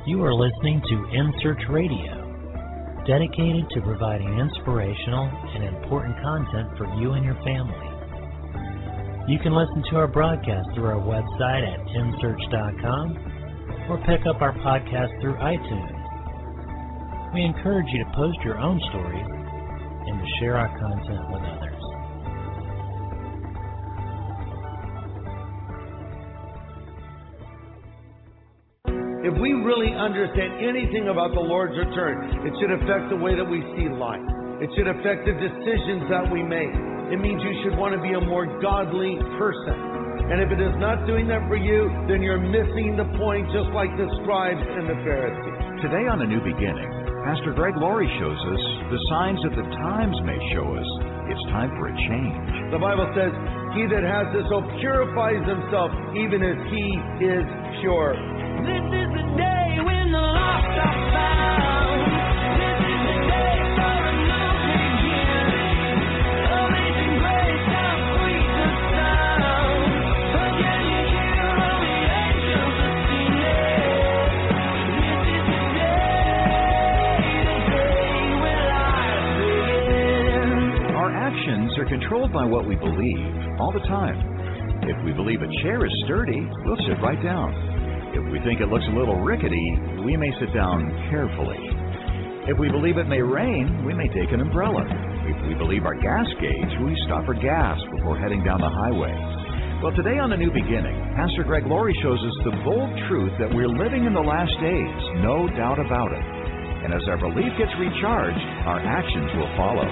You are listening to In Search Radio, dedicated to providing inspirational and important content for you and your family. You can listen to our broadcast through our website at insearch.com or pick up our podcast through iTunes. We encourage you to post your own stories and to share our content with others. If we really understand anything about the Lord's return, it should affect the way that we see life. It should affect the decisions that we make. It means you should want to be a more godly person. And if it is not doing that for you, then you're missing the point, just like the scribes and the Pharisees. Today on A New Beginning, Pastor Greg Laurie shows us the signs that the times may show us it's time for a change. The Bible says, he that has this hope purifies himself, even as he is pure. This is the day when the lost are found. This is the day for a new beginning. Amazing grace, how sweet the sound. Again you hear all the angels are singing. This is the day when life begins. Our actions are controlled by what we believe all the time. If we believe a chair is sturdy, we'll sit right down. If we think it looks a little rickety, we may sit down carefully. If we believe it may rain, we may take an umbrella. If we believe our gas gauge, we stop for gas before heading down the highway. Well, today on A New Beginning, Pastor Greg Laurie shows us the bold truth that we're living in the last days, no doubt about it. And as our belief gets recharged, our actions will follow.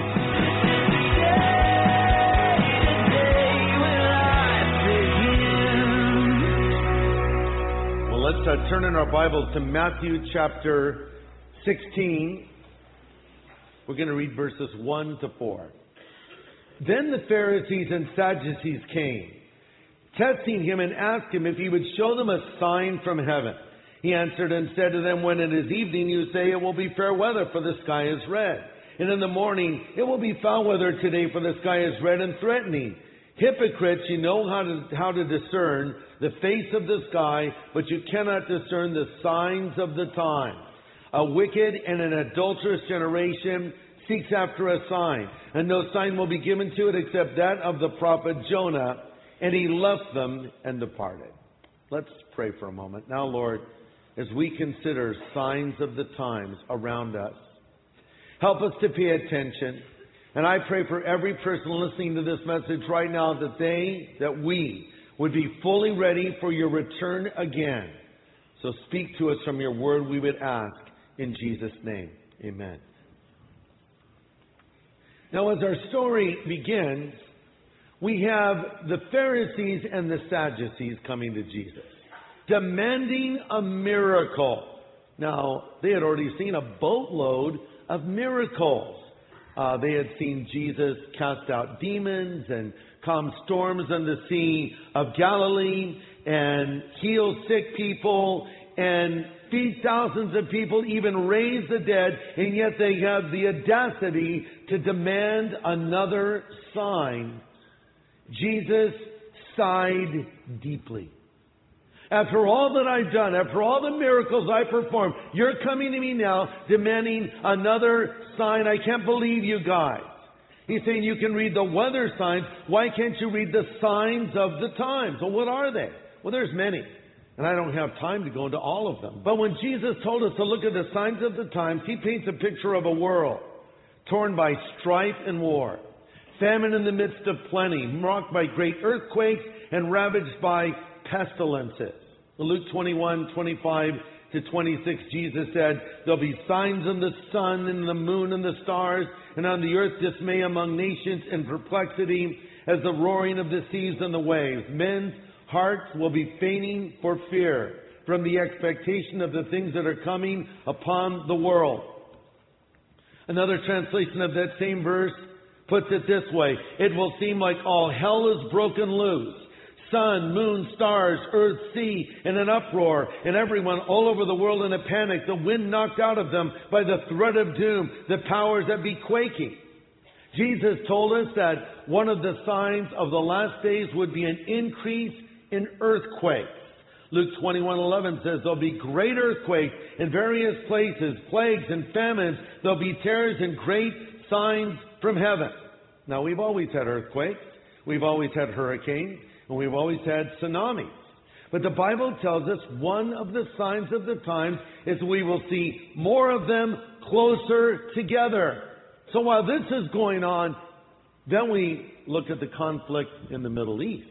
Let's turn in our Bibles to Matthew chapter 16. We're going to read verses 1 to 4. Then the Pharisees and Sadducees came, testing him and asked him if he would show them a sign from heaven. He answered and said to them, when it is evening, you say it will be fair weather, for the sky is red. And in the morning, it will be foul weather today, for the sky is red and threatening. Hypocrites, you know how to discern the face of the sky, but you cannot discern the signs of the times. A wicked and an adulterous generation seeks after a sign, and no sign will be given to it except that of the prophet Jonah. And he left them and departed. Let's pray for a moment. Now, Lord, as we consider signs of the times around us, help us to pay attention. And I pray for every person listening to this message right now that we would be fully ready for your return again. So speak to us from your word, we would ask in Jesus' name. Amen. Now, as our story begins, we have the Pharisees and the Sadducees coming to Jesus, demanding a miracle. Now, they had already seen a boatload of miracles. They had seen Jesus cast out demons and calm storms on the Sea of Galilee and heal sick people and feed thousands of people, even raise the dead, and yet they have the audacity to demand another sign. Jesus sighed deeply. After all that I've done, after all the miracles I performed, you're coming to me now demanding another sign. I can't believe you guys. He's saying you can read the weather signs. Why can't you read the signs of the times? Well, what are they? Well, there's many. And I don't have time to go into all of them. But when Jesus told us to look at the signs of the times, he paints a picture of a world torn by strife and war, famine in the midst of plenty, marked by great earthquakes and ravaged by pestilences. In Luke 21:25 to 26, Jesus said, there'll be signs in the sun and the moon and the stars, and on the earth dismay among nations and perplexity as the roaring of the seas and the waves. Men's hearts will be fainting for fear from the expectation of the things that are coming upon the world. Another translation of that same verse puts it this way: it will seem like all hell is broken loose. Sun, moon, stars, earth, sea in an uproar, and everyone all over the world in a panic, the wind knocked out of them by the threat of doom, the powers that be quaking. Jesus told us that one of the signs of the last days would be an increase in earthquakes. Luke 21:11 says there'll be great earthquakes in various places, plagues and famines. There'll be terrors and great signs from heaven. Now, we've always had earthquakes. We've always had hurricanes. And we've always had tsunamis. But the Bible tells us one of the signs of the times is we will see more of them closer together. So while this is going on, then we look at the conflict in the Middle East.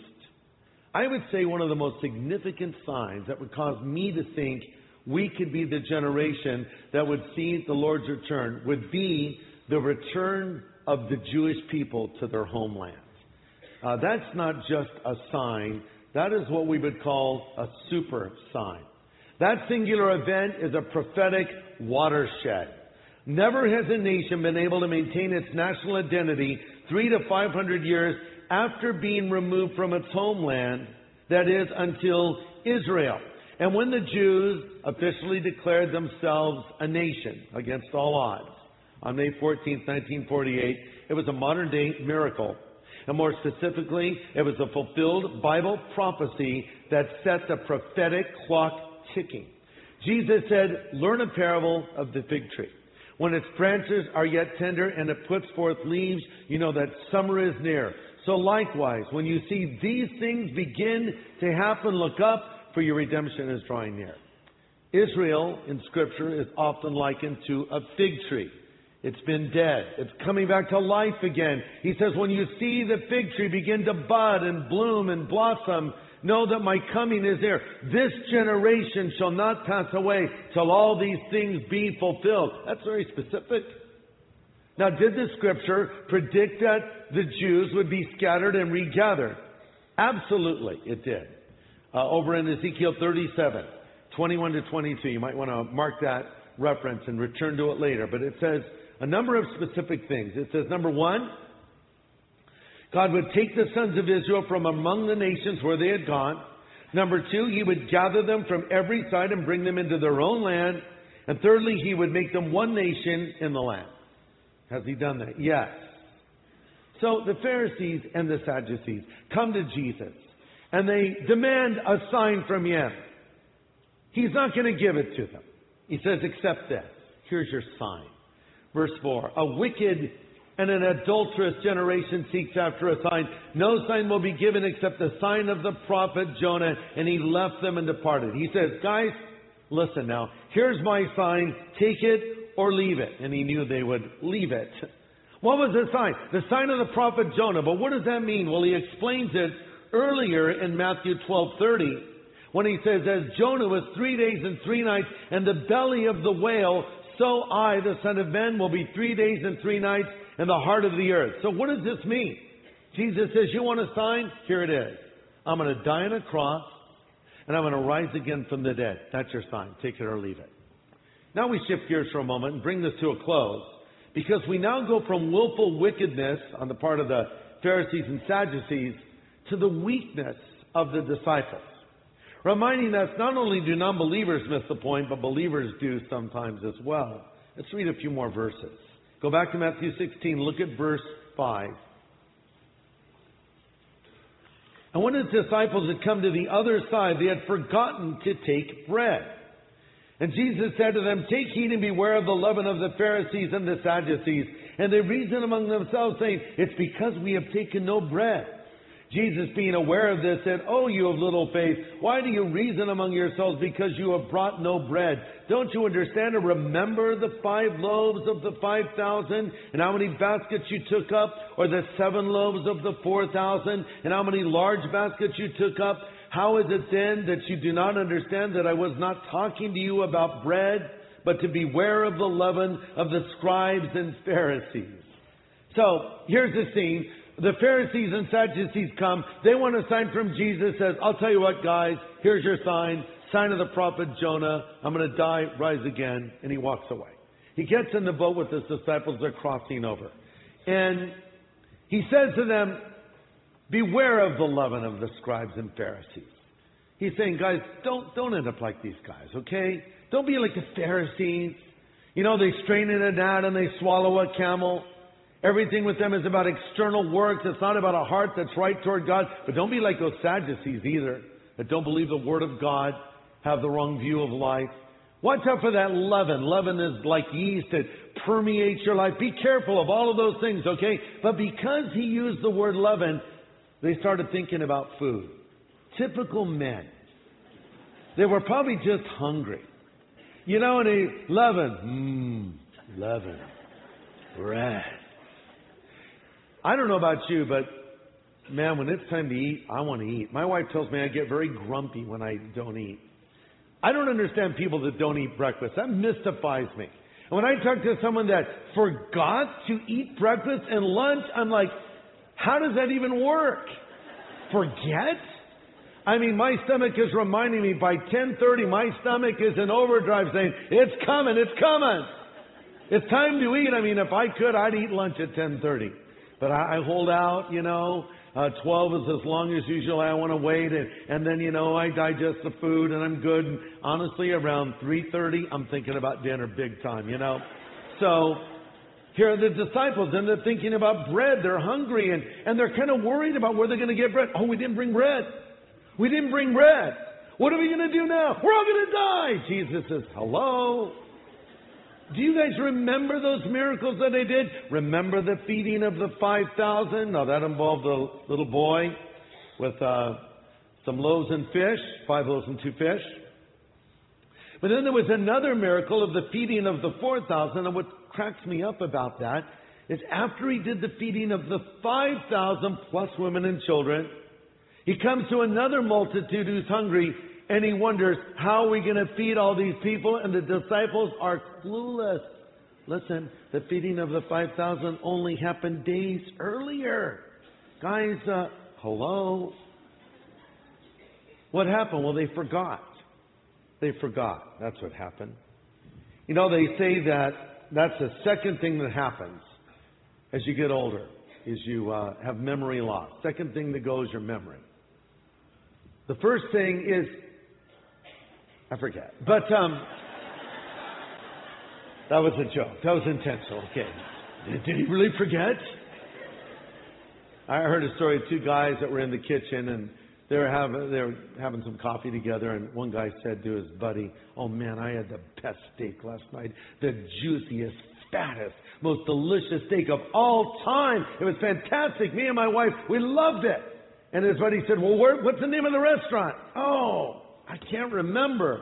I would say one of the most significant signs that would cause me to think we could be the generation that would see the Lord's return would be the return of the Jewish people to their homeland. That's not just a sign. That is what we would call a super sign. That singular event is a prophetic watershed. Never has a nation been able to maintain its national identity 300 to 500 years after being removed from its homeland, that is, until Israel. And when the Jews officially declared themselves a nation against all odds, on May 14th, 1948, it was a modern-day miracle. And more specifically, it was a fulfilled Bible prophecy that set the prophetic clock ticking. Jesus said, "Learn a parable of the fig tree. When its branches are yet tender and it puts forth leaves, you know that summer is near. So likewise, when you see these things begin to happen, look up, for your redemption is drawing near." Israel in Scripture is often likened to a fig tree. It's been dead. It's coming back to life again. He says, when you see the fig tree begin to bud and bloom and blossom, know that my coming is there. This generation shall not pass away till all these things be fulfilled. That's very specific. Now, did the Scripture predict that the Jews would be scattered and regathered? Absolutely, it did. Over in Ezekiel 37, 21 to 22, you might want to mark that reference and return to it later. But it says a number of specific things. It says, number one, God would take the sons of Israel from among the nations where they had gone. Number two, He would gather them from every side and bring them into their own land. And thirdly, He would make them one nation in the land. Has He done that? Yes. So the Pharisees and the Sadducees come to Jesus and they demand a sign from Him. He's not going to give it to them. He says, "Accept this. Here's your sign." Verse 4, "A wicked and an adulterous generation seeks after a sign. No sign will be given except the sign of the prophet Jonah." And He left them and departed. He says, "Guys, listen now. Here's my sign. Take it or leave it." And He knew they would leave it. What was the sign? The sign of the prophet Jonah. But what does that mean? Well, He explains it earlier in Matthew 12:30 when He says, "As Jonah was 3 days and 3 nights in the belly of the whale, so I, the Son of Man, will be 3 days and 3 nights in the heart of the earth." So what does this mean? Jesus says, you want a sign? Here it is. I'm going to die on a cross, and I'm going to rise again from the dead. That's your sign. Take it or leave it. Now we shift gears for a moment and bring this to a close, because we now go from willful wickedness on the part of the Pharisees and Sadducees to the weakness of the disciples. Reminding us not only do non-believers miss the point, but believers do sometimes as well. Let's read a few more verses. Go back to Matthew 16. Look at verse 5. "And when His disciples had come to the other side, they had forgotten to take bread. And Jesus said to them, 'Take heed and beware of the leaven of the Pharisees and the Sadducees.' And they reasoned among themselves, saying, 'It's because we have taken no bread.' Jesus, being aware of this, said, 'Oh, you of little faith, why do you reason among yourselves because you have brought no bread? Don't you understand or remember the 5 loaves of the 5,000 and how many baskets you took up? Or the 7 loaves of the 4,000 and how many large baskets you took up? How is it then that you do not understand that I was not talking to you about bread, but to beware of the leaven of the scribes and Pharisees?'" So, here's the scene. The Pharisees and Sadducees come. They want a sign from Jesus. Says, "I'll tell you what, guys. Here's your sign. Sign of the prophet Jonah. I'm going to die, rise again." And He walks away. He gets in the boat with His disciples. They're crossing over. And He says to them, "Beware of the leaven of the scribes and Pharisees." He's saying, guys, don't end up like these guys, okay? Don't be like the Pharisees. You know, they strain in a gnat and they swallow a camel. Everything with them is about external works. It's not about a heart that's right toward God. But don't be like those Sadducees either. that don't believe the Word of God, have the wrong view of life. Watch out for that leaven. Leaven is like yeast. It permeates your life. Be careful of all of those things, okay? But because he used the word leaven, they started thinking about food. Typical men. They were probably just hungry. You know, and leaven. Leaven. Bread. I don't know about you, but man, when it's time to eat, I want to eat. My wife tells me I get very grumpy when I don't eat. I don't understand people that don't eat breakfast. That mystifies me. And when I talk to someone that forgot to eat breakfast and lunch, I'm like, how does that even work? Forget? I mean, my stomach is reminding me by 10:30, my stomach is in overdrive saying, it's coming, it's coming. It's time to eat. I mean, if I could, I'd eat lunch at 10:30. But I hold out, 12 is as long as usual. I want to wait. And then, I digest the food and I'm good. And honestly, around 3:30, I'm thinking about dinner big time, So here are the disciples and they're thinking about bread. They're hungry and they're kind of worried about where they're going to get bread. Oh, we didn't bring bread. We didn't bring bread. What are we going to do now? We're all going to die. Jesus says, hello. Do you guys remember those miracles that they did? Remember the feeding of the 5,000? Now that involved a little boy with some loaves and fish, 5 loaves and 2 fish. But then there was another miracle of the feeding of the 4,000. And what cracks me up about that is after he did the feeding of the 5,000 plus women and children, he comes to another multitude who's hungry. And he wonders, how are we going to feed all these people? And the disciples are clueless. Listen, the feeding of the 5,000 only happened days earlier. Guys, hello? What happened? Well, they forgot. They forgot. That's what happened. They say that that's the second thing that happens as you get older, is you have memory loss. Second thing that goes, your memory. The first thing is, I forget. But that was a joke. That was intentional. Okay. Did he really forget? I heard a story of 2 guys that were in the kitchen and they were having some coffee together, and one guy said to his buddy, oh man, I had the best steak last night. The juiciest, fattest, most delicious steak of all time. It was fantastic. Me and my wife, we loved it. And his buddy said, well, what's the name of the restaurant? Oh, I can't remember.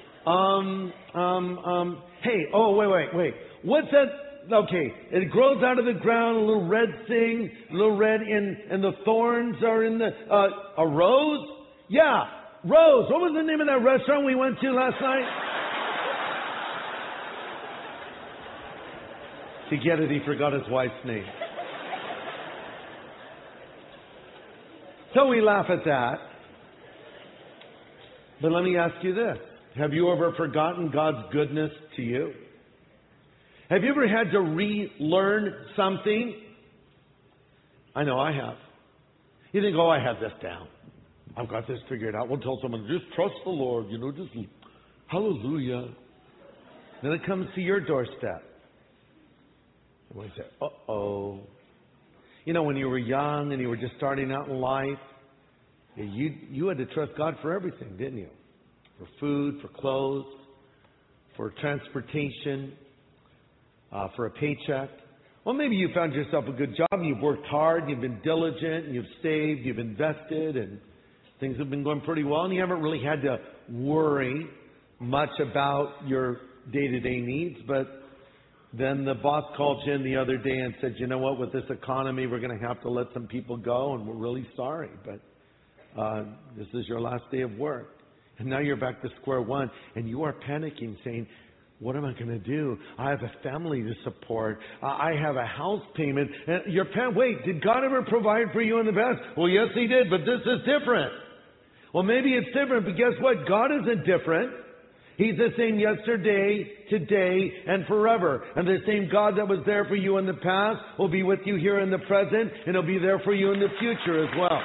Hey, wait. What's that? Okay, it grows out of the ground, a little red thing, a little red and the thorns are in the, a rose? Yeah, Rose. What was the name of that restaurant we went to last night? To get it, he forgot his wife's name. So we laugh at that. But let me ask you this. Have you ever forgotten God's goodness to you? Have you ever had to relearn something? I know I have. You think, I have this down. I've got this figured out. We'll tell someone, just trust the Lord, just hallelujah. Then it comes to your doorstep. And we say, uh-oh. When you were young and you were just starting out in life, you had to trust God for everything, didn't you? For food, for clothes, for transportation, for a paycheck. Well, maybe you found yourself a good job and you've worked hard, and you've been diligent, and you've saved, you've invested, and things have been going pretty well, and you haven't really had to worry much about your day-to-day needs. But then the boss called you in the other day and said, you know what, with this economy, we're going to have to let some people go, and we're really sorry, but this is your last day of work. And now you're back to square one, and you are panicking, saying, what am I going to do? I have a family to support. I have a house payment. And wait, did God ever provide for you in the past? Well, yes, He did, but this is different. Well, maybe it's different, but guess what? God isn't different. He's the same yesterday, today, and forever. And the same God that was there for you in the past will be with you here in the present, and He'll be there for you in the future as well.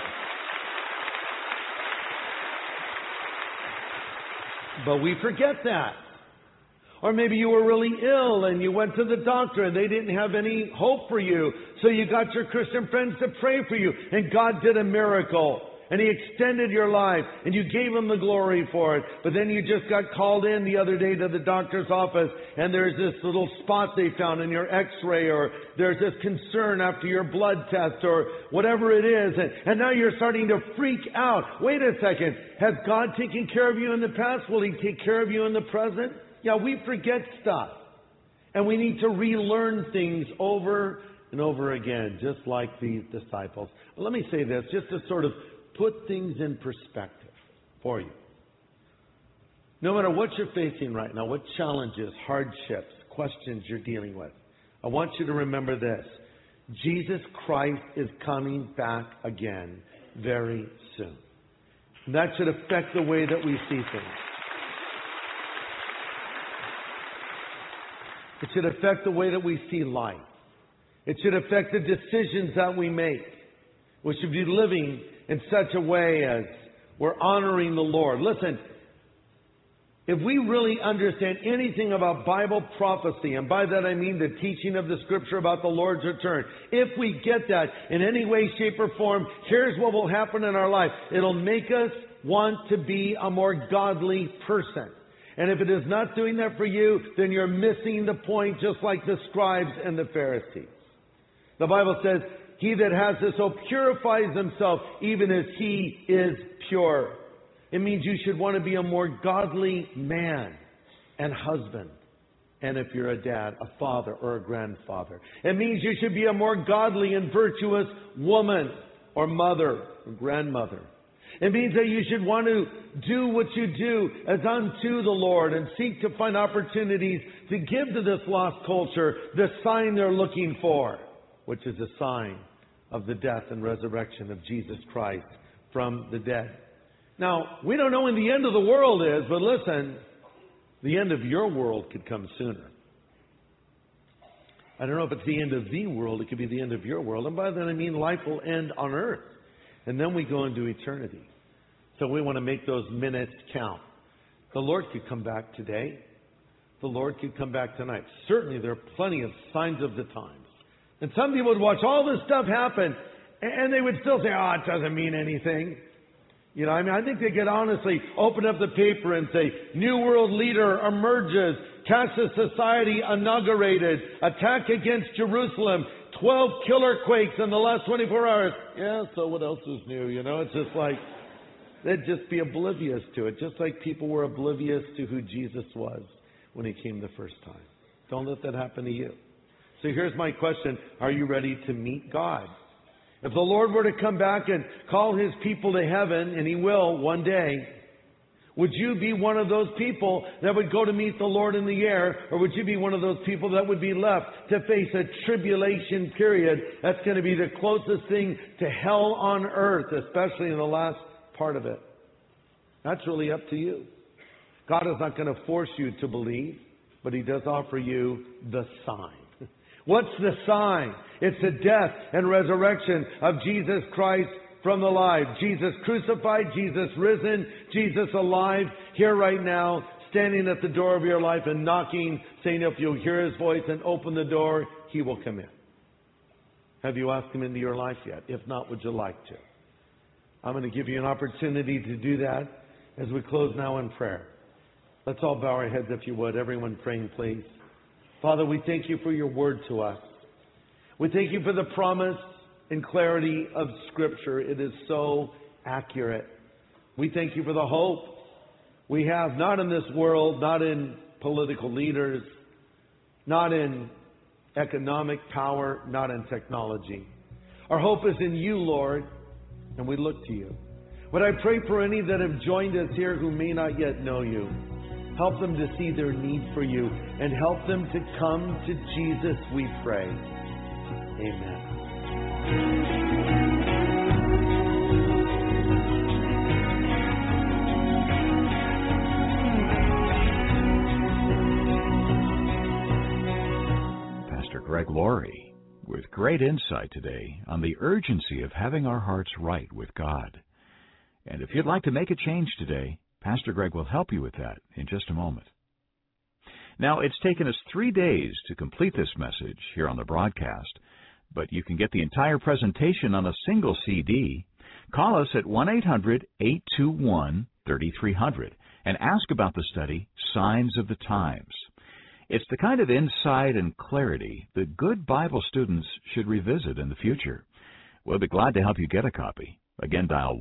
But we forget that. Or maybe you were really ill and you went to the doctor and they didn't have any hope for you. So you got your Christian friends to pray for you. And God did a miracle. and He extended your life, and you gave Him the glory for it. But then you just got called in the other day to the doctor's office, and there's this little spot they found in your x-ray, or there's this concern after your blood test, or whatever it is, and now you're starting to freak out. Wait a second. Has God taken care of you in the past? Will He take care of you in the present? Yeah, we forget stuff. And we need to relearn things over and over again, just like these disciples. But let me say this, just to sort of put things in perspective for you. No matter what you're facing right now, what challenges, hardships, questions you're dealing with, I want you to remember this. Jesus Christ is coming back again very soon. And that should affect the way that we see things. It should affect the way that we see life. It should affect the decisions that we make. We should be living in such a way as we're honoring the Lord. Listen, if we really understand anything about Bible prophecy, and by that I mean the teaching of the Scripture about the Lord's return, if we get that in any way, shape, or form, here's what will happen in our life. It'll make us want to be a more godly person. And if it is not doing that for you, then you're missing the point, just like the scribes and the Pharisees. The Bible says, he that has this hope purifies himself even as he is pure. It means you should want to be a more godly man and husband. And if you're a dad, a father or a grandfather. It means you should be a more godly and virtuous woman or mother or grandmother. It means that you should want to do what you do as unto the Lord and seek to find opportunities to give to this lost culture the sign they're looking for, which is a sign of the death and resurrection of Jesus Christ from the dead. Now, we don't know when the end of the world is, but listen, the end of your world could come sooner. I don't know if it's the end of the world, it could be the end of your world. And by that I mean life will end on earth. And then we go into eternity. So we want to make those minutes count. The Lord could come back today. The Lord could come back tonight. Certainly there are plenty of signs of the times. And some people would watch all this stuff happen, and they would still say, oh, it doesn't mean anything. You know, I think they could honestly open up the paper and say, New World Leader emerges, Cashless Society inaugurated, attack against Jerusalem, 12 killer quakes in the last 24 hours. Yeah, so what else is new? You know, it's just like, they'd just be oblivious to it, just like people were oblivious to who Jesus was when He came the first time. Don't let that happen to you. So here's my question. Are you ready to meet God? If the Lord were to come back and call His people to heaven, and He will one day, would you be one of those people that would go to meet the Lord in the air, or would you be one of those people that would be left to face a tribulation period that's going to be the closest thing to hell on earth, especially in the last part of it? That's really up to you. God is not going to force you to believe, but He does offer you the sign. What's the sign? It's the death and resurrection of Jesus Christ from the alive. Jesus crucified, Jesus risen, Jesus alive, here right now, standing at the door of your life and knocking, saying if you'll hear His voice and open the door, He will come in. Have you asked Him into your life yet? If not, would you like to? I'm going to give you an opportunity to do that as we close now in prayer. Let's all bow our heads if you would. Everyone praying, please. Father, we thank You for Your word to us. We thank You for the promise and clarity of Scripture. It is so accurate. We thank You for the hope we have, not in this world, not in political leaders, not in economic power, not in technology. Our hope is in You, Lord, and we look to You. But I pray for any that have joined us here who may not yet know You. Help them to see their need for You and help them to come to Jesus, we pray. Amen. Pastor Greg Laurie with great insight today on the urgency of having our hearts right with God. And if you'd like to make a change today, Pastor Greg will help you with that in just a moment. Now, it's taken us 3 days to complete this message here on the broadcast, but you can get the entire presentation on a single CD Call us at 1-800-821-3300 and ask about the study, Signs of the Times. It's the kind of insight and clarity that good Bible students should revisit in the future. We'll be glad to help you get a copy. Again, dial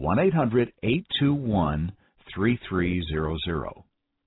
1-800-821-3300.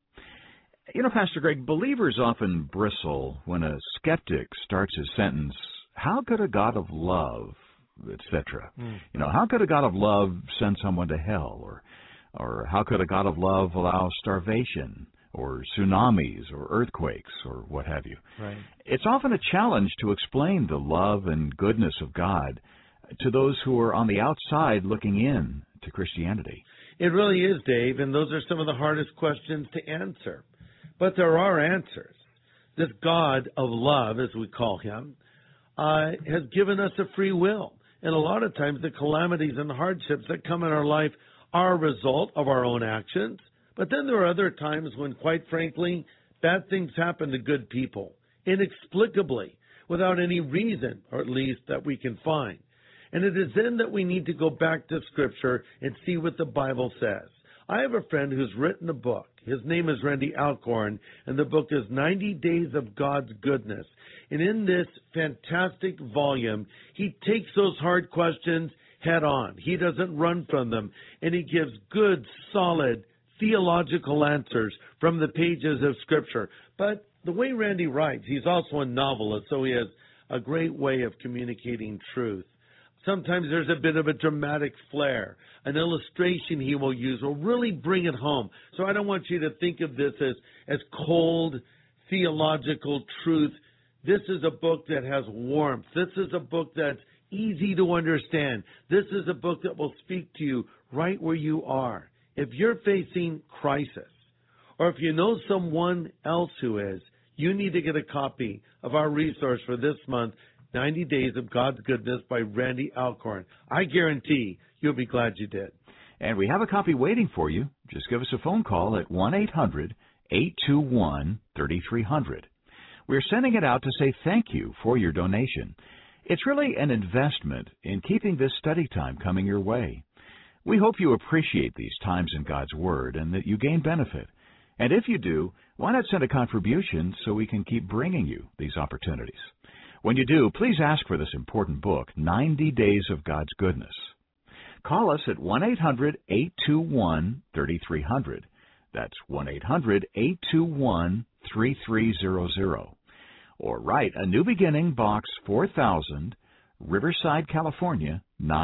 You know, Pastor Greg, believers often bristle when a skeptic starts his sentence, how could a God of love, etc.? You know, how could a God of love send someone to hell? Or how could a God of love allow starvation or tsunamis or earthquakes or what have you? Right. It's often a challenge to explain the love and goodness of God to those who are on the outside looking in to Christianity. It really is, Dave, and those are some of the hardest questions to answer. But there are answers. This God of love, as we call him, has given us a free will. And a lot of times the calamities and hardships that come in our life are a result of our own actions. But then there are other times when, quite frankly, bad things happen to good people, inexplicably, without any reason, or at least that we can find. And it is then that we need to go back to Scripture and see what the Bible says. I have a friend who's written a book. His name is Randy Alcorn, and the book is 90 Days of God's Goodness. And in this fantastic volume, he takes those hard questions head on. He doesn't run from them, and he gives good, solid, theological answers from the pages of Scripture. But the way Randy writes, he's also a novelist, so he has a great way of communicating truth. Sometimes there's a bit of a dramatic flair. An illustration he will use will really bring it home. So I don't want you to think of this as cold theological truth. This is a book that has warmth. This is a book that's easy to understand. This is a book that will speak to you right where you are. If you're facing crisis, or if you know someone else who is, you need to get a copy of our resource for this month, 90 Days of God's Goodness by Randy Alcorn. I guarantee you'll be glad you did. And we have a copy waiting for you. Just give us a phone call at 1-800-821-3300. We're sending it out to say thank you for your donation. It's really an investment in keeping this study time coming your way. We hope you appreciate these times in God's Word and that you gain benefit. And if you do, why not send a contribution so we can keep bringing you these opportunities? When you do, please ask for this important book, 90 Days of God's Goodness. Call us at 1-800-821-3300. That's 1-800-821-3300. Or write A New Beginning, Box 4000, Riverside, California,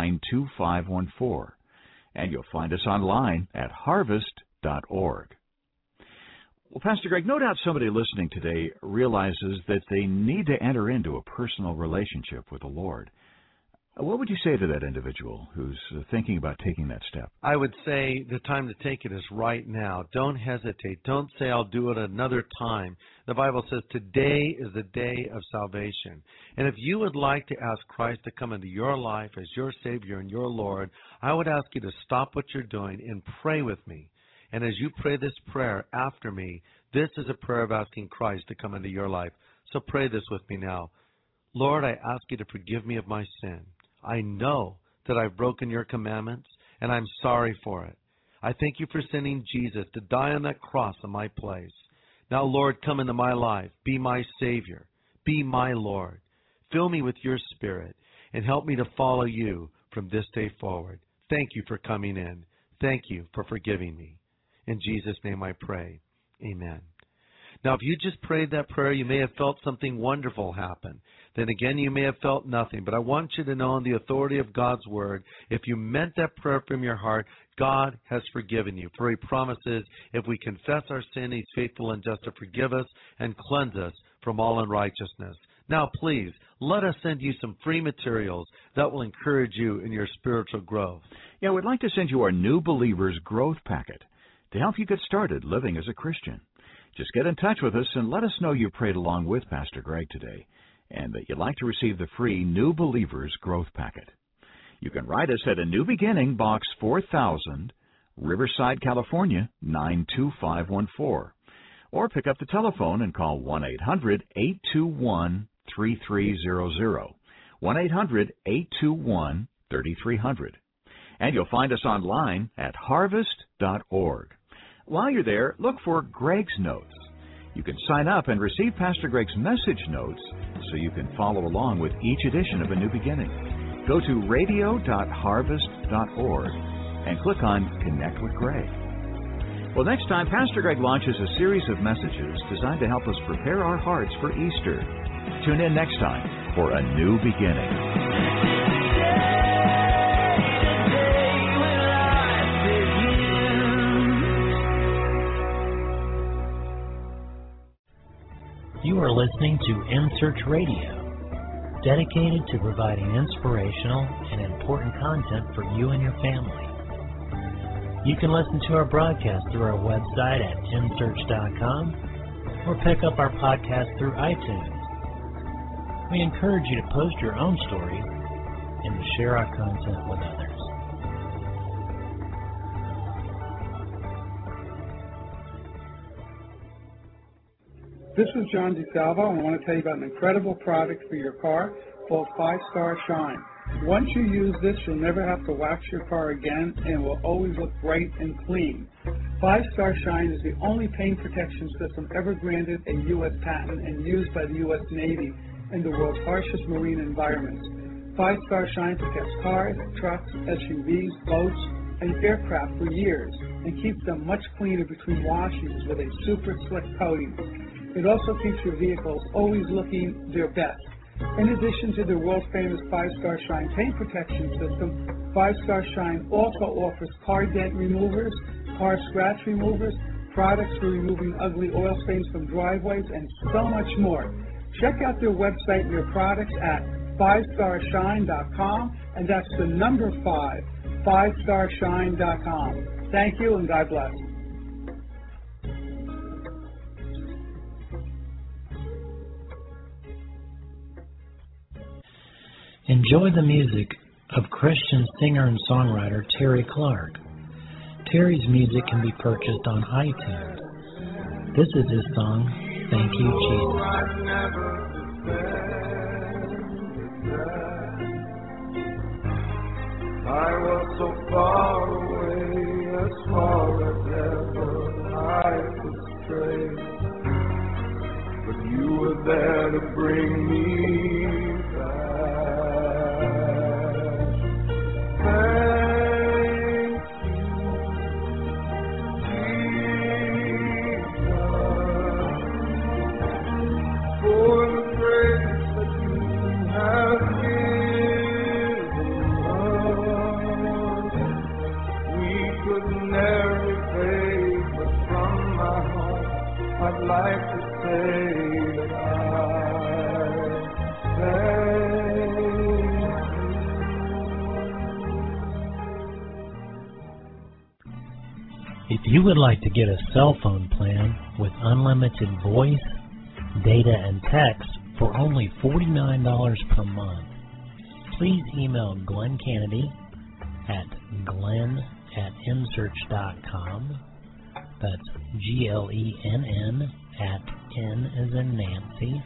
92514. And you'll find us online at harvest.org. Well, Pastor Greg, no doubt somebody listening today realizes that they need to enter into a personal relationship with the Lord. What would you say to that individual who's thinking about taking that step? I would say the time to take it is right now. Don't hesitate. Don't say, I'll do it another time. The Bible says today is the day of salvation. And if you would like to ask Christ to come into your life as your Savior and your Lord, I would ask you to stop what you're doing and pray with me. And as you pray this prayer after me, this is a prayer of asking Christ to come into your life. So pray this with me now. Lord, I ask you to forgive me of my sin. I know that I've broken your commandments, and I'm sorry for it. I thank you for sending Jesus to die on that cross in my place. Now, Lord, come into my life. Be my Savior. Be my Lord. Fill me with your Spirit, and help me to follow you from this day forward. Thank you for coming in. Thank you for forgiving me. In Jesus' name I pray. Amen. Now, if you just prayed that prayer, you may have felt something wonderful happen. Then again, you may have felt nothing. But I want you to know in the authority of God's Word, if you meant that prayer from your heart, God has forgiven you. For He promises, if we confess our sin, He's faithful and just to forgive us and cleanse us from all unrighteousness. Now, please, let us send you some free materials that will encourage you in your spiritual growth. Yeah, we'd like to send you our New Believers Growth Packet to help you get started living as a Christian. Just get in touch with us and let us know you prayed along with Pastor Greg today and that you'd like to receive the free New Believers Growth Packet. You can write us at A New Beginning, Box 4000, Riverside, California, 92514. Or pick up the telephone and call 1-800-821-3300, 1-800-821-3300. And you'll find us online at harvest.org. While you're there, look for Greg's Notes. You can sign up and receive Pastor Greg's message notes so you can follow along with each edition of A New Beginning. Go to radio.harvest.org and click on Connect with Greg. Well, next time, Pastor Greg launches a series of messages designed to help us prepare our hearts for Easter. Tune in next time for A New Beginning. You are listening to In Search Radio, dedicated to providing inspirational and important content for you and your family. You can listen to our broadcast through our website at insearch.com or pick up our podcast through iTunes. We encourage you to post your own stories and to share our content with others. This is John DeSalvo, and I want to tell you about an incredible product for your car called 5-Star Shine. Once you use this, you'll never have to wax your car again, and it will always look bright and clean. 5-Star Shine is the only paint protection system ever granted a U.S. patent and used by the U.S. Navy in the world's harshest marine environments. 5-Star Shine protects cars, trucks, SUVs, boats, and aircraft for years and keeps them much cleaner between washings with a super slick coating. It also keeps your vehicles always looking their best. In addition to the world-famous 5-Star Shine paint protection system, 5-Star Shine also offers car dent removers, car scratch removers, products for removing ugly oil stains from driveways, and so much more. Check out their website and their products at 5starshine.com, and that's the number 5, 5starshine.com. Thank you, and God bless. Enjoy the music of Christian singer and songwriter Terry Clark. Terry's music can be purchased on iTunes. This is his song, Thank You, I was so far away, as far as ever I could stray, but you were there to bring me back. Thank you, Jesus, for the grace that you have given us. We could never repay, but from my heart I'd like to say that I thank you. If you would like to get a cell phone plan with unlimited voice, data, and text for only $49 per month, please email Glenn Kennedy at glenn@insearch.com. That's GLENN at N as in Nancy,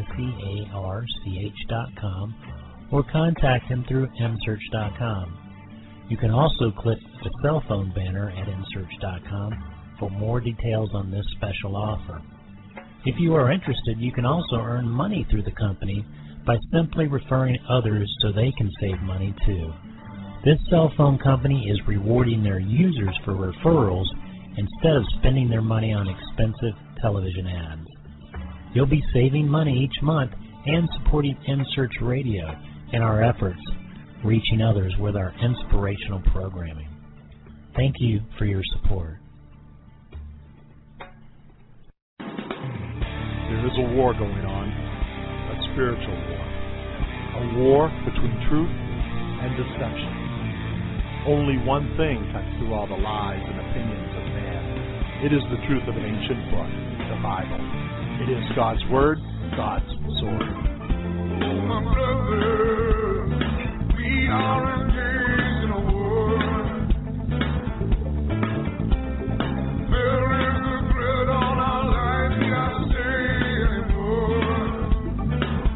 SEARCH.com, or contact him through msearch.com. You can also click the cell phone banner at msearch.com for more details on this special offer. If you are interested, you can also earn money through the company by simply referring others so they can save money too. This cell phone company is rewarding their users for referrals instead of spending their money on expensive television ads. You'll be saving money each month and supporting InSearch Radio in our efforts reaching others with our inspirational programming. Thank you for your support. There is a war going on, a spiritual war. A war between truth and deception. Only one thing cuts through all the lies and opinions of man. It is the truth of an ancient book, the Bible. It is God's Word, God's sword. My brother, we are engaged in a war. There is a threat on our lives, we can't stay anymore.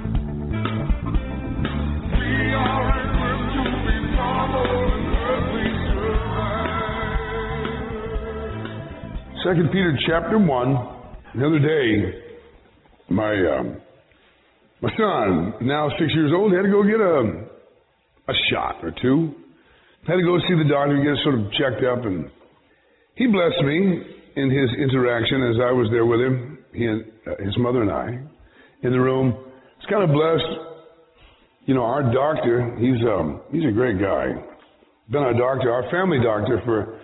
We are equipped to be powerful and earthly. 2 Peter chapter 1. The other day, my son, now 6 years old, had to go get a shot or two. Had to go see the doctor, get sort of checked up, and he blessed me in his interaction as I was there with him, he and his mother and I, in the room. It's kind of blessed. You know, our doctor, he's a great guy. Been our doctor, our family doctor for,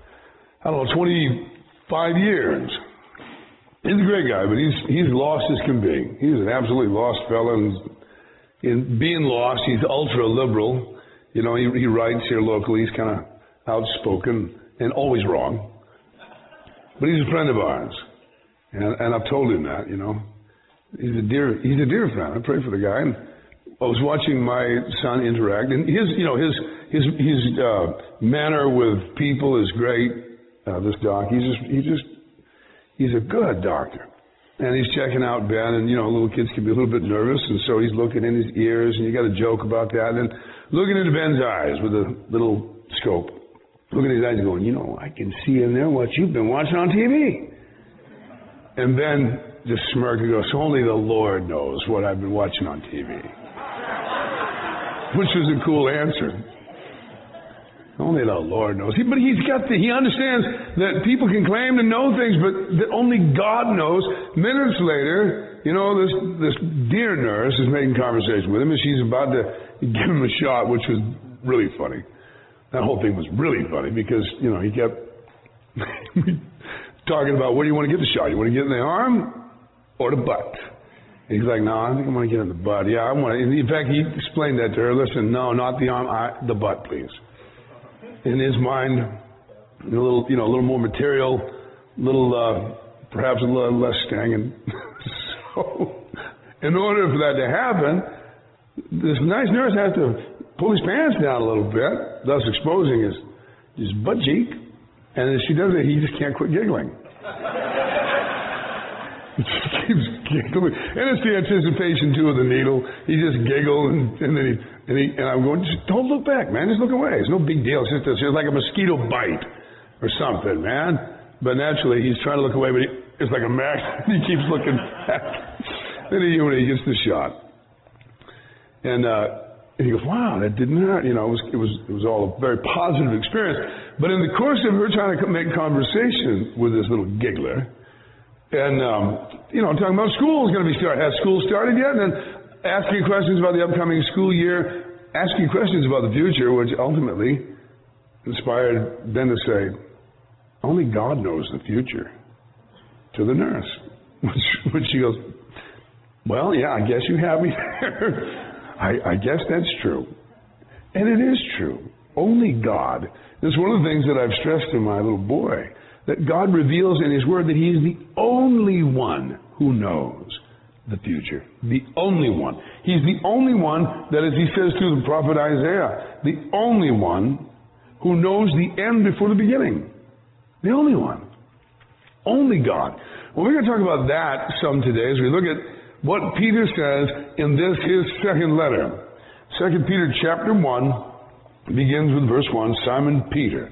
25 years. He's a great guy, but he's lost as can be. He's an absolutely lost fellow, and in being lost, he's ultra-liberal. You know, he writes here locally. He's kind of outspoken and always wrong. But he's a friend of ours, and I've told him that. You know, he's a dear friend. I pray for the guy. And I was watching my son interact, and his manner with people is great. This doc, he's a good doctor, and he's checking out Ben. And little kids can be a little bit nervous, and so he's looking in his ears, and you got to joke about that, and looking into Ben's eyes with a little scope, looking at his eyes, and going, I can see in there what you've been watching on TV. And Ben just smirked and goes, only the Lord knows what I've been watching on TV. Which was a cool answer. Only the Lord knows. But he understands that people can claim to know things, but that only God knows. Minutes later, this dear nurse is making conversation with him, and she's about to give him a shot, which was really funny. That whole thing was really funny because, he kept talking about, where do you want to get the shot? You want to get in the arm or the butt? And he's like, no, I think I'm going to get in the butt. Yeah, I want to. In fact, he explained that to her. Listen, no, not the arm, the butt, please. In his mind, a little more material, perhaps a little less stinging. So, in order for that to happen, this nice nurse has to pull his pants down a little bit, thus exposing his butt cheek. And as she does it, he just can't quit giggling. He just keeps giggling. And it's the anticipation, too, of the needle. He just giggles, and then I'm going, just don't look back, man. Just look away. It's no big deal. It's like a mosquito bite or something, man. But naturally, he's trying to look away, but it's like a magnet. He keeps looking back. Then he gets the shot. And he goes, wow, that didn't hurt. It was all a very positive experience. But in the course of her trying to make conversation with this little giggler, and, talking about school is going to be started. Has school started yet? And then asking questions about the upcoming school year, asking questions about the future, which ultimately inspired Ben to say, only God knows the future, to the nurse. Which she goes, well, yeah, I guess you have me there. I guess that's true. And it is true. Only God. That's one of the things that I've stressed to my little boy, that God reveals in His Word that He is the only one who knows the future. The only one. He's the only one that, as He says through the prophet Isaiah, the only one who knows the end before the beginning. The only one. Only God. Well, we're going to talk about that some today as we look at what Peter says in this, his second letter. 2 Peter chapter 1 begins with verse 1, Simon Peter,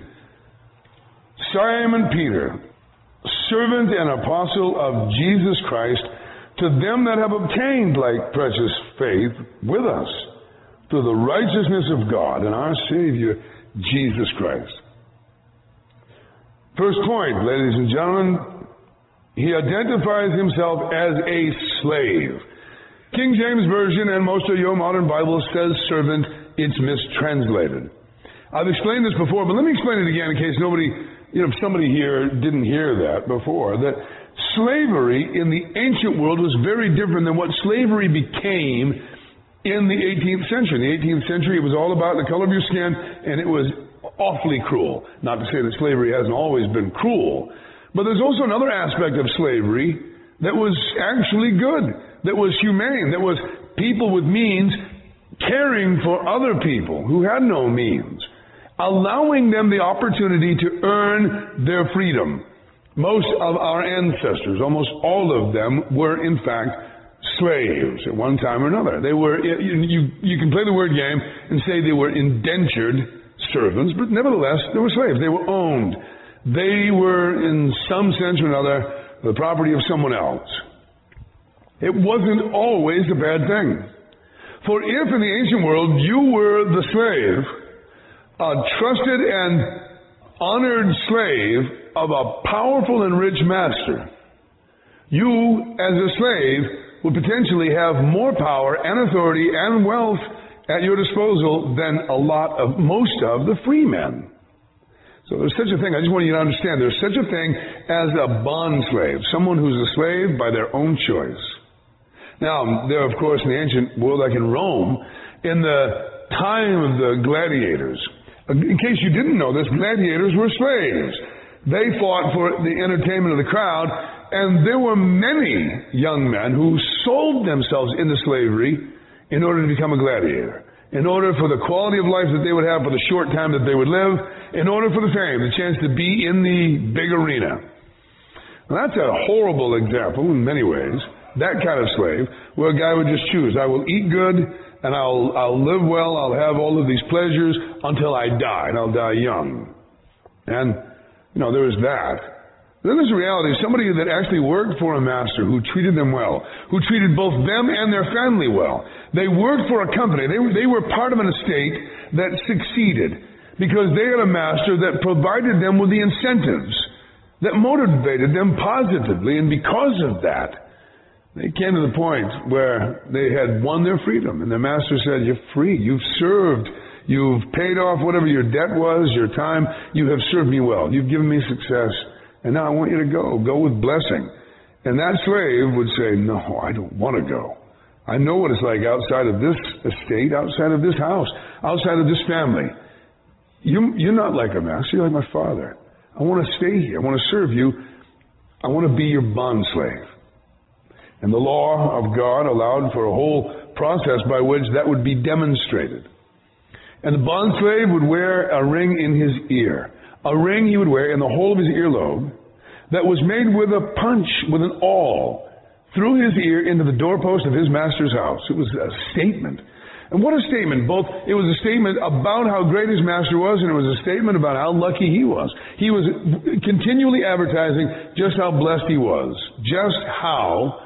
servant and apostle of Jesus Christ, to them that have obtained like precious faith with us, through the righteousness of God and our Savior, Jesus Christ. First point, ladies and gentlemen, he identifies himself as a slave. King James Version and most of your modern Bibles says servant. It's mistranslated. I've explained this before, but let me explain it again in case somebody here didn't hear that before, that slavery in the ancient world was very different than what slavery became in the 18th century. In the 18th century, it was all about the color of your skin, and it was awfully cruel. Not to say that slavery hasn't always been cruel, but there's also another aspect of slavery that was actually good, that was humane, that was people with means caring for other people who had no means, allowing them the opportunity to earn their freedom. Most of our ancestors, almost all of them, were in fact slaves at one time or another. They were, you can play the word game and say they were indentured servants, but nevertheless, they were slaves. They were owned. They were, in some sense or another, the property of someone else. It wasn't always a bad thing. For if in the ancient world you were the slave, a trusted and honored slave of a powerful and rich master, you, as a slave, would potentially have more power and authority and wealth at your disposal than most of the free men. So there's such a thing, I just want you to understand, there's such a thing as a bond slave, someone who's a slave by their own choice. Now, there, of course, in the ancient world, like in Rome, in the time of the gladiators, in case you didn't know this, gladiators were slaves. They fought for the entertainment of the crowd, and there were many young men who sold themselves into slavery in order to become a gladiator, in order for the quality of life that they would have for the short time that they would live, in order for the fame, the chance to be in the big arena. Now, that's a horrible example in many ways, that kind of slave, where a guy would just choose, I will eat good, and I'll live well, I'll have all of these pleasures until I die, and I'll die young. And, there was that. Then there's the reality of somebody that actually worked for a master who treated them well, who treated both them and their family well. They worked for a company. They were part of an estate that succeeded because they had a master that provided them with the incentives that motivated them positively. And because of that, they came to the point where they had won their freedom. And their master said, you're free. You've served. You've paid off whatever your debt was, your time. You have served me well. You've given me success. And now I want you to go. Go with blessing. And that slave would say, no, I don't want to go. I know what it's like outside of this estate, outside of this house, outside of this family. You're not like a master. You're like my father. I want to stay here. I want to serve you. I want to be your bond slave. And the law of God allowed for a whole process by which that would be demonstrated. And the bond slave would wear a ring in his ear. A ring he would wear in the whole of his earlobe that was made with a punch, with an awl, through his ear into the doorpost of his master's house. It was a statement. And what a statement. Both, it was a statement about how great his master was, and it was a statement about how lucky he was. He was continually advertising just how blessed he was, just how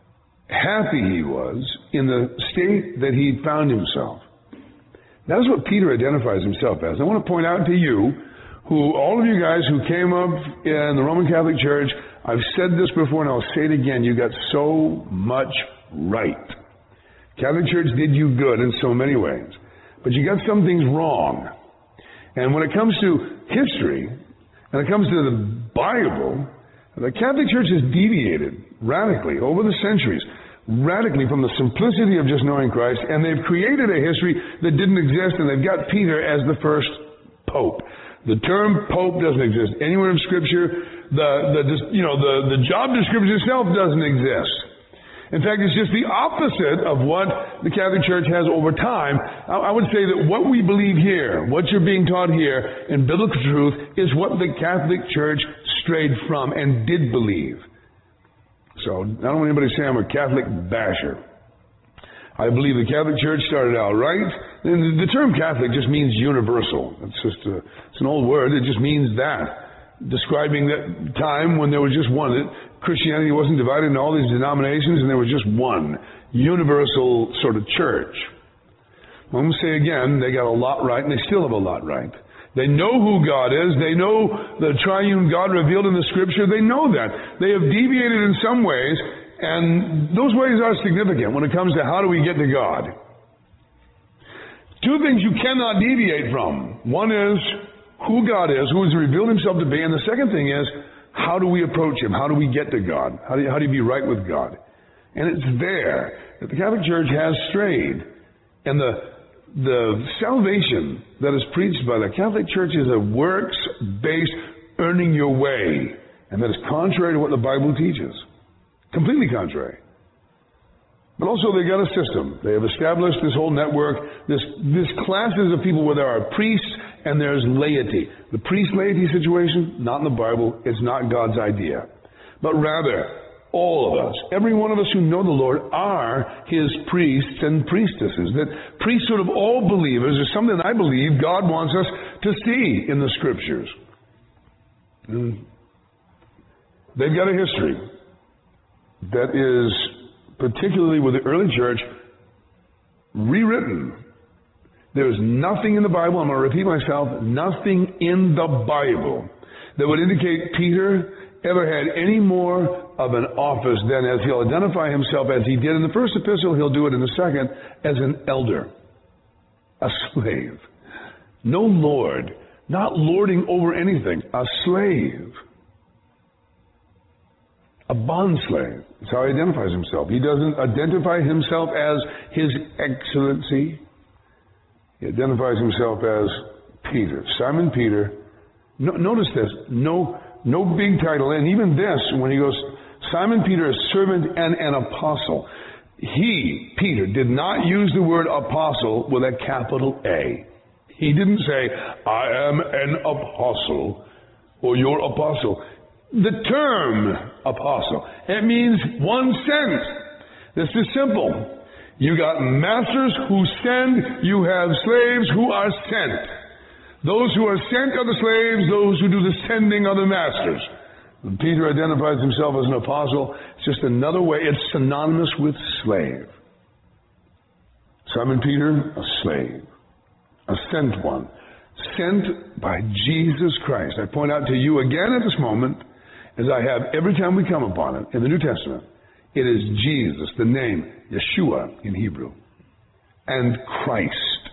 happy he was in the state that he found himself. That is what Peter identifies himself as. I want to point out to you, all of you guys who came up in the Roman Catholic Church, I've said this before and I'll say it again, you got so much right. Catholic Church did you good in so many ways, but you got some things wrong. And when it comes to history, and it comes to the Bible, the Catholic Church has deviated radically over the centuries, radically from the simplicity of just knowing Christ, and they've created a history that didn't exist, and they've got Peter as the first pope. The term pope doesn't exist anywhere in Scripture. The job description itself doesn't exist. In fact, it's just the opposite of what the Catholic Church has over time. I would say that what we believe here, what you're being taught here in biblical truth, is what the Catholic Church strayed from and did believe. So, I don't want anybody to say I'm a Catholic basher. I believe the Catholic Church started out right. And the term Catholic just means universal. It's an old word. It just means that. Describing that time when there was just one. Christianity wasn't divided into all these denominations and there was just one universal sort of church. I'm going to say again, they got a lot right and they still have a lot right. They know who God is. They know the triune God revealed in the Scripture. They know that. They have deviated in some ways, and those ways are significant when it comes to how do we get to God. Two things you cannot deviate from. One is who God is, who has revealed Himself to be, and the second thing is how do we approach Him? How do we get to God? How do you be right with God? And it's there that the Catholic Church has strayed. And the salvation that is preached by the Catholic Church is a works-based earning your way. And that is contrary to what the Bible teaches. Completely contrary. But also they got a system. They have established this whole network, this classes of people where there are priests and there's laity. The priest-laity situation, not in the Bible. It's not God's idea. But rather, all of us, every one of us who know the Lord are His priests and priestesses. That priesthood of all believers is something I believe God wants us to see in the Scriptures. They've got a history that is, particularly with the early church, rewritten. There's nothing in the Bible, I'm going to repeat myself, nothing in the Bible that would indicate Peter ever had any more of an office than, as he'll identify himself as he did in the first epistle, he'll do it in the second, as an elder, a slave. No lord, not lording over anything, a slave. A bondslave. That's how he identifies himself. He doesn't identify himself as His Excellency. He identifies himself as Peter. Simon Peter. Notice this. No big title. And even this, when he goes, Simon Peter, a servant and an apostle. He, Peter, did not use the word apostle with a capital A. He didn't say, I am an apostle, or your apostle. The term apostle, it means one sent. This is simple. You got masters who send, you have slaves who are sent. Those who are sent are the slaves, those who do the sending are the masters. When Peter identifies himself as an apostle, it's just another way, it's synonymous with slave. Simon Peter, a slave. A sent one. Sent by Jesus Christ. I point out to you again at this moment, as I have every time we come upon it in the New Testament, it is Jesus, the name, Yeshua in Hebrew, and Christ,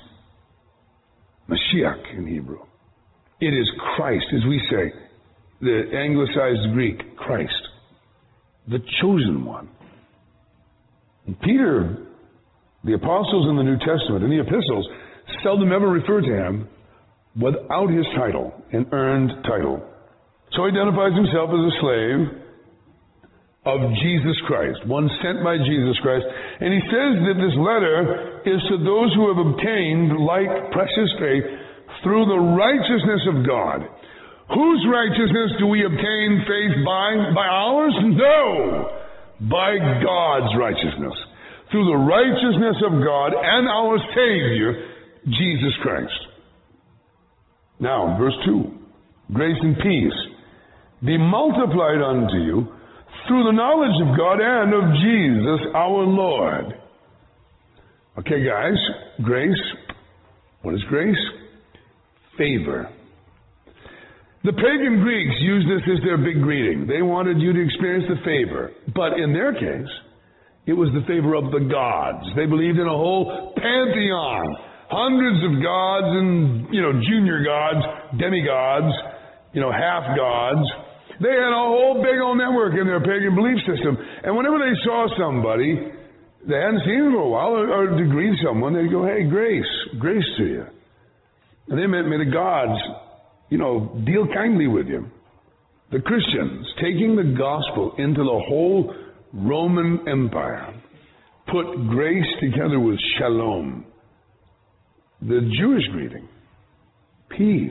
Mashiach in Hebrew. It is Christ, as we say, the anglicized Greek, Christ, the chosen one. And Peter, the apostles in the New Testament, and the epistles, seldom ever refer to him without his title, an earned title. So he identifies himself as a slave of Jesus Christ, one sent by Jesus Christ. And he says that this letter is to those who have obtained like precious faith through the righteousness of God. Whose righteousness do we obtain faith by? By ours? No! By God's righteousness. Through the righteousness of God and our Savior, Jesus Christ. Now, verse 2. Grace and peace be multiplied unto you through the knowledge of God and of Jesus our Lord. Okay, guys, grace. What is grace? Favor. The pagan Greeks used this as their big greeting. They wanted you to experience the favor. But in their case, it was the favor of the gods. They believed in a whole pantheon. Hundreds of gods and, junior gods, demigods, half gods. They had a whole big old network in their pagan belief system. And whenever they saw somebody they hadn't seen for a while, or to greet someone, they'd go, hey, grace to you. And they meant, may the gods, deal kindly with you. The Christians, taking the gospel into the whole Roman Empire, put grace together with shalom, the Jewish greeting, peace,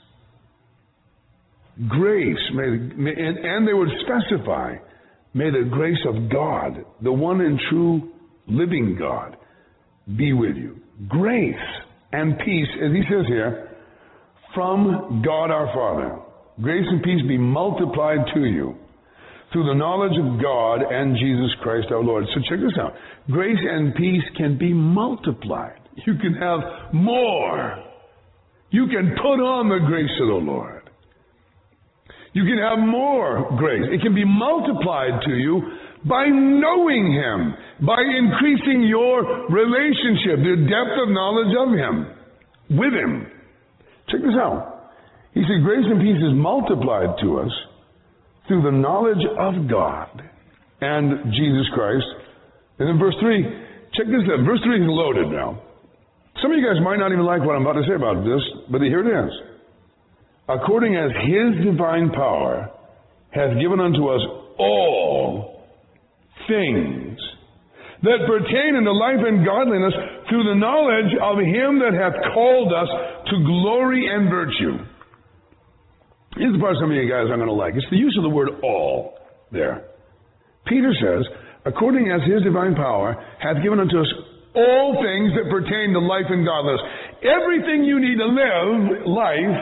grace, and they would specify, may the grace of God, the one and true living God, be with you. Grace and peace, as he says here, from God our Father. Grace and peace be multiplied to you through the knowledge of God and Jesus Christ our Lord. So check this out. Grace and peace can be multiplied. You can have more. You can put on the grace of the Lord. You can have more grace. It can be multiplied to you by knowing Him, by increasing your relationship, the depth of knowledge of Him, with Him. Check this out. He said, grace and peace is multiplied to us through the knowledge of God and Jesus Christ. And then verse 3, check this out. Verse 3 is loaded now. Some of you guys might not even like what I'm about to say about this, but here it is. According as His divine power hath given unto us all things that pertain unto life and godliness through the knowledge of Him that hath called us to glory and virtue. Here's the part some of you guys aren't going to like. It's the use of the word all there. Peter says, according as His divine power hath given unto us all things that pertain to life and godliness. Everything you need to live life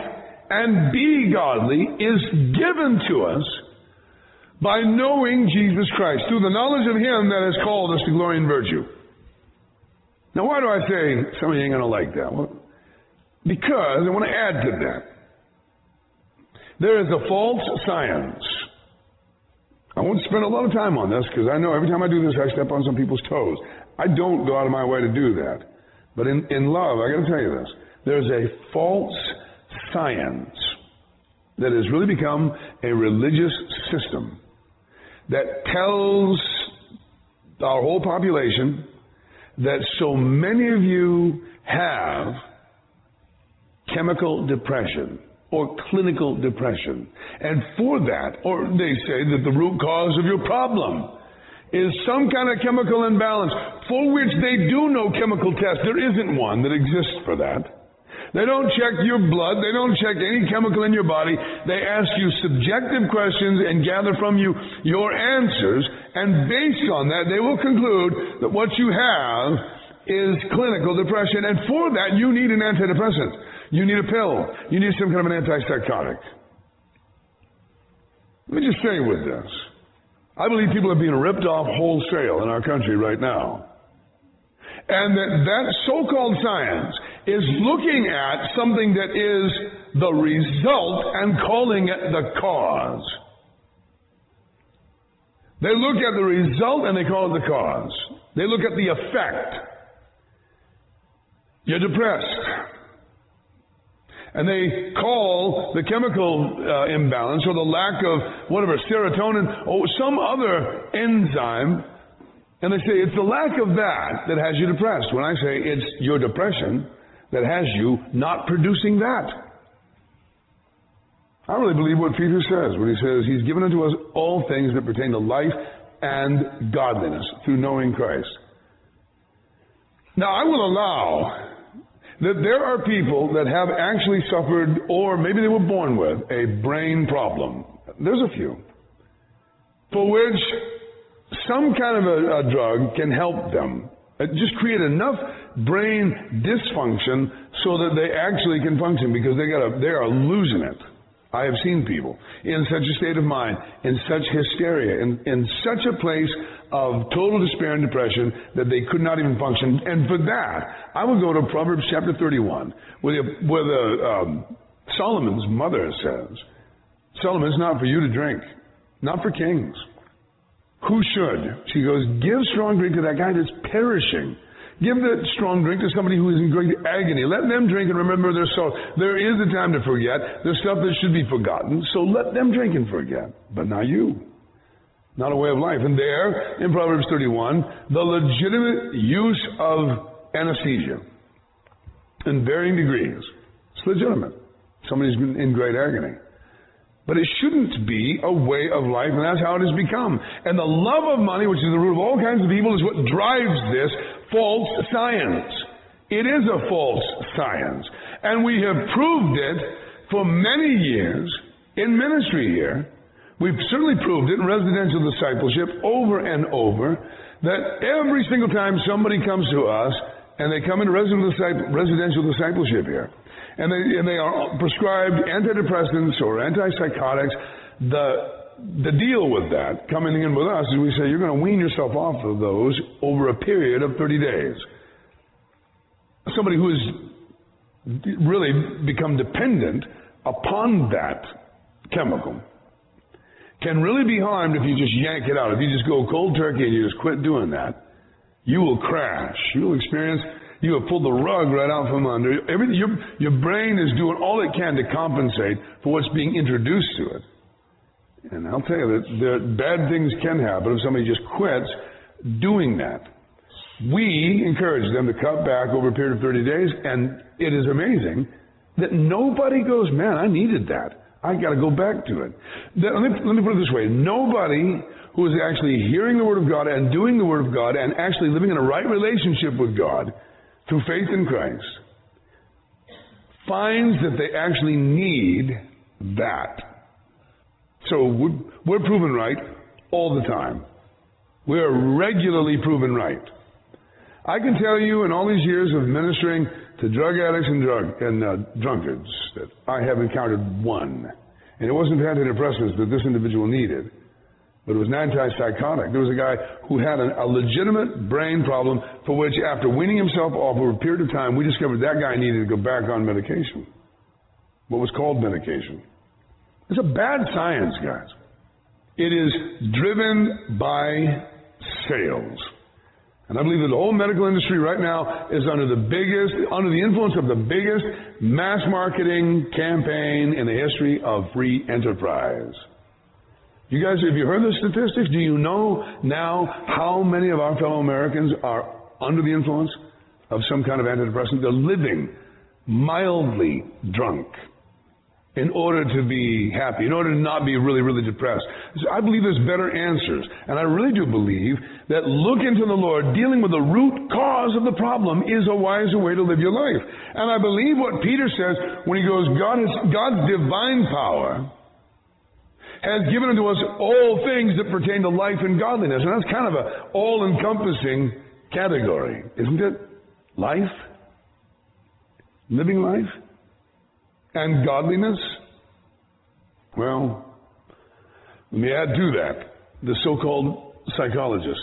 and be godly is given to us by knowing Jesus Christ, through the knowledge of Him that has called us to glory and virtue. Now, why do I say some of you ain't going to like that? Well, because I want to add to that. There is a false science. I won't spend a lot of time on this because I know every time I do this, I step on some people's toes. I don't go out of my way to do that. But in love, I got to tell you this. There's a false science that has really become a religious system that tells our whole population that so many of you have chemical depression or clinical depression. And for that, or they say that the root cause of your problem is some kind of chemical imbalance for which they do no chemical test. There isn't one that exists for that. They don't check your blood. They don't check any chemical in your body. They ask you subjective questions and gather from you your answers. And based on that, they will conclude that what you have is clinical depression. And for that, you need an antidepressant. You need a pill. You need some kind of an antipsychotic. Let me just say with this. I believe people are being ripped off wholesale in our country right now. And that so-called science is looking at something that is the result and calling it the cause. They look at the result and they call it the cause. They look at the effect. You're depressed. And they call the chemical imbalance or the lack of whatever, serotonin or some other enzyme, and they say it's the lack of that has you depressed. When I say it's your depression that has you not producing that. I really believe what Peter says when he says He's given unto us all things that pertain to life and godliness through knowing Christ. Now, I will allow that there are people that have actually suffered, or maybe they were born with, a brain problem. There's a few. For which some kind of a drug can help them. Just create enough brain dysfunction so that they actually can function because they are losing it. I have seen people in such a state of mind, in such hysteria, in such a place of total despair and depression that they could not even function. And for that, I would go to Proverbs chapter 31, where Solomon's mother says, Solomon, it's not for you to drink, not for kings. Who should? She goes, give strong drink to that guy that's perishing. Give that strong drink to somebody who is in great agony. Let them drink and remember their sorrow. There is a time to forget. There's stuff that should be forgotten. So let them drink and forget. But not you. Not a way of life. And there, in Proverbs 31, the legitimate use of anesthesia in varying degrees. It's legitimate. Somebody's in great agony. But it shouldn't be a way of life, and that's how it has become. And the love of money, which is the root of all kinds of evil, is what drives this false science. It is a false science. And we have proved it for many years in ministry here. We've certainly proved it in residential discipleship over and over, that every single time somebody comes to us, and they come into residential discipleship here, and they are prescribed antidepressants or antipsychotics, the deal with that, coming in with us, is we say you're going to wean yourself off of those over a period of 30 days. Somebody who has really become dependent upon that chemical can really be harmed if you just yank it out. If you just go cold turkey and you just quit doing that, you will crash. You will experience... You have pulled the rug right out from under. Your brain is doing all it can to compensate for what's being introduced to it. And I'll tell you that bad things can happen if somebody just quits doing that. We encourage them to cut back over a period of 30 days, and it is amazing that nobody goes, man, I needed that. I got to go back to it. Let me put it this way. Nobody who is actually hearing the Word of God and doing the Word of God and actually living in a right relationship with God through faith in Christ, finds that they actually need that. So we're proven right all the time. We're regularly proven right. I can tell you in all these years of ministering to drug addicts and drunkards that I have encountered one. And it wasn't antidepressants that this individual needed, but it was an antipsychotic. There was a guy who had a legitimate brain problem for which, after weaning himself off over a period of time, we discovered that guy needed to go back on medication. What was called medication. It's a bad science, guys. It is driven by sales. And I believe that the whole medical industry right now is under the influence of the biggest mass marketing campaign in the history of free enterprise. You guys, have you heard the statistics? Do you know now how many of our fellow Americans are under the influence of some kind of antidepressant? They're living mildly drunk in order to be happy, in order to not be really, really depressed. So I believe there's better answers. And I really do believe that looking to the Lord, dealing with the root cause of the problem, is a wiser way to live your life. And I believe what Peter says when he goes, God's divine power has given unto us all things that pertain to life and godliness. And that's kind of an all-encompassing category, isn't it? Life, living life, and godliness. Well, let me add to that the so-called psychologists.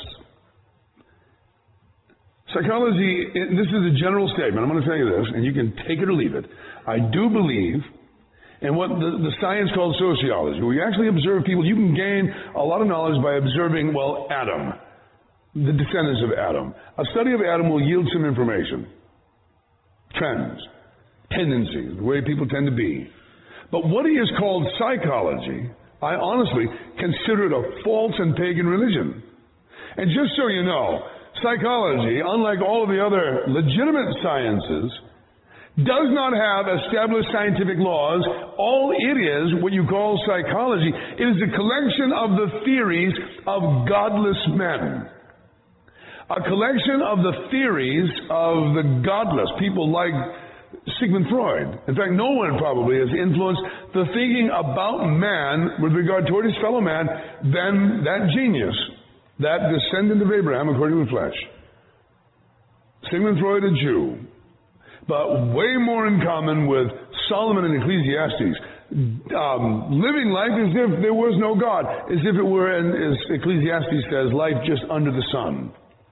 Psychology, this is a general statement. I'm going to tell you this, and you can take it or leave it. I do believe in what the science called sociology, where you actually observe people. You can gain a lot of knowledge by observing, Adam, the descendants of Adam. A study of Adam will yield some information, trends, tendencies, the way people tend to be. But what is called psychology, I honestly consider it a false and pagan religion. And just so you know, psychology, unlike all of the other legitimate sciences, does not have established scientific laws. All it is, what you call psychology, it is a collection of the theories of godless men. A collection of the theories of the godless, people like Sigmund Freud. In fact, no one probably has influenced the thinking about man with regard toward his fellow man than that genius, that descendant of Abraham according to the flesh. Sigmund Freud, a Jew, but way more in common with Solomon and Ecclesiastes. Living life as if there was no God, as if it were, as Ecclesiastes says, life just under the sun.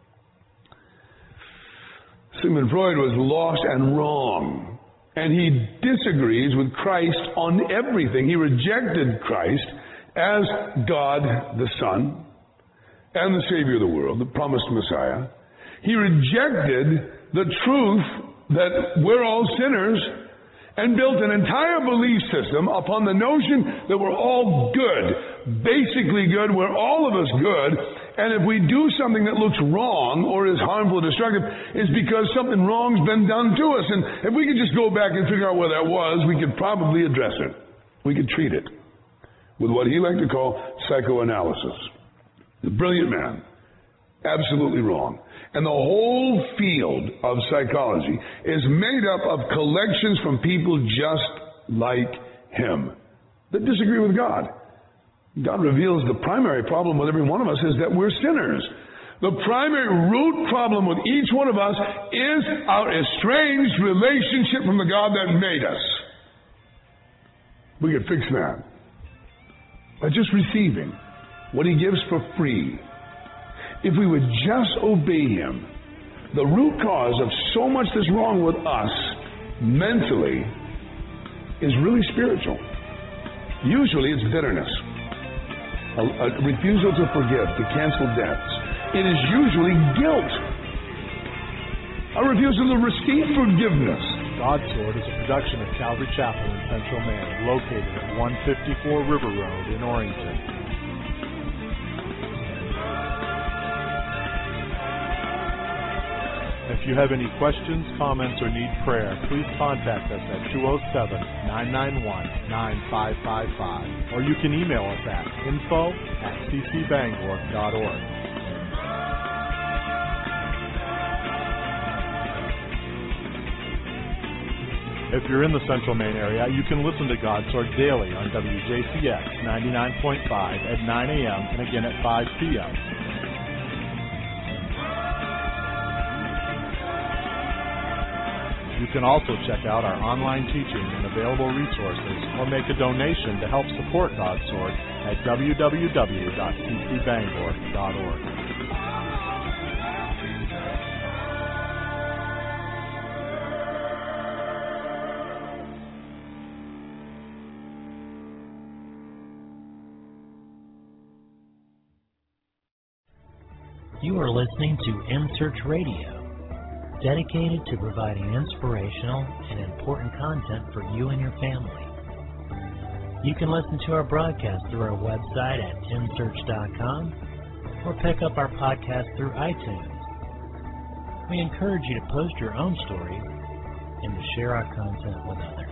Sigmund Freud was lost and wrong, and he disagrees with Christ on everything. He rejected Christ as God the Son and the Savior of the world, the promised Messiah. He rejected the truth that we're all sinners and built an entire belief system upon the notion that we're all good, basically good, we're all of us good, and if we do something that looks wrong or is harmful or destructive, it's because something wrong's been done to us. And if we could just go back and figure out what that was, we could probably address it. We could treat it with what he liked to call psychoanalysis. The brilliant man. Absolutely wrong. And the whole field of psychology is made up of collections from people just like him that disagree with God. God reveals the primary problem with every one of us is that we're sinners. The primary root problem with each one of us is our estranged relationship from the God that made us. We could fix that by just receiving what he gives for free. If we would just obey him, the root cause of so much that's wrong with us mentally is really spiritual. Usually it's bitterness, a refusal to forgive, to cancel debts. It is usually guilt, a refusal to receive forgiveness. God's Sword is a production of Calvary Chapel in Central Maine, located at 154 River Road in Orrington. If you have any questions, comments, or need prayer, please contact us at 207-991-9555, or you can email us at info@ccbangor.org. If you're in the Central Maine area, you can listen to God's Sword daily on WJCX 99.5 at 9 a.m. and again at 5 p.m. If You can also check out our online teaching and available resources or make a donation to help support God's Sword at www.ccbangor.org. You are listening to M-Search Radio, dedicated to providing inspirational and important content for you and your family. You can listen to our broadcast through our website at msearch.com or pick up our podcast through iTunes. We encourage you to post your own stories and to share our content with others.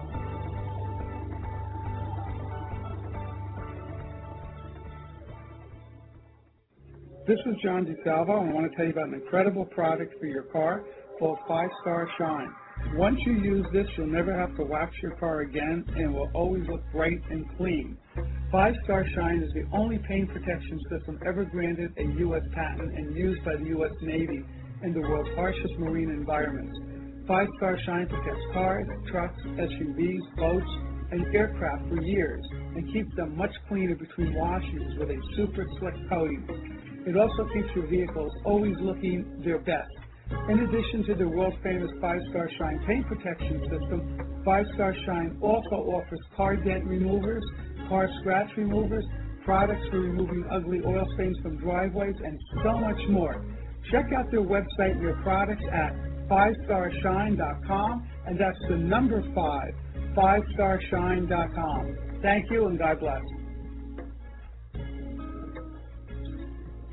This is John DeSalvo, and I want to tell you about an incredible product for your car called 5-Star Shine. Once you use this, you'll never have to wax your car again, and it will always look bright and clean. 5-Star Shine is the only paint protection system ever granted a U.S. patent and used by the U.S. Navy in the world's harshest marine environments. 5-Star Shine protects cars, trucks, SUVs, boats, and aircraft for years and keeps them much cleaner between washes with a super slick coating. It also keeps your vehicles always looking their best. In addition to the world-famous 5-Star Shine paint protection system, 5-Star Shine also offers car dent removers, car scratch removers, products for removing ugly oil stains from driveways, and so much more. Check out their website and their products at 5starshine.com, and that's the number 5, 5starshine.com. Thank you, and God bless.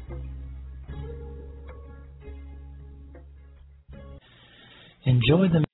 Enjoy the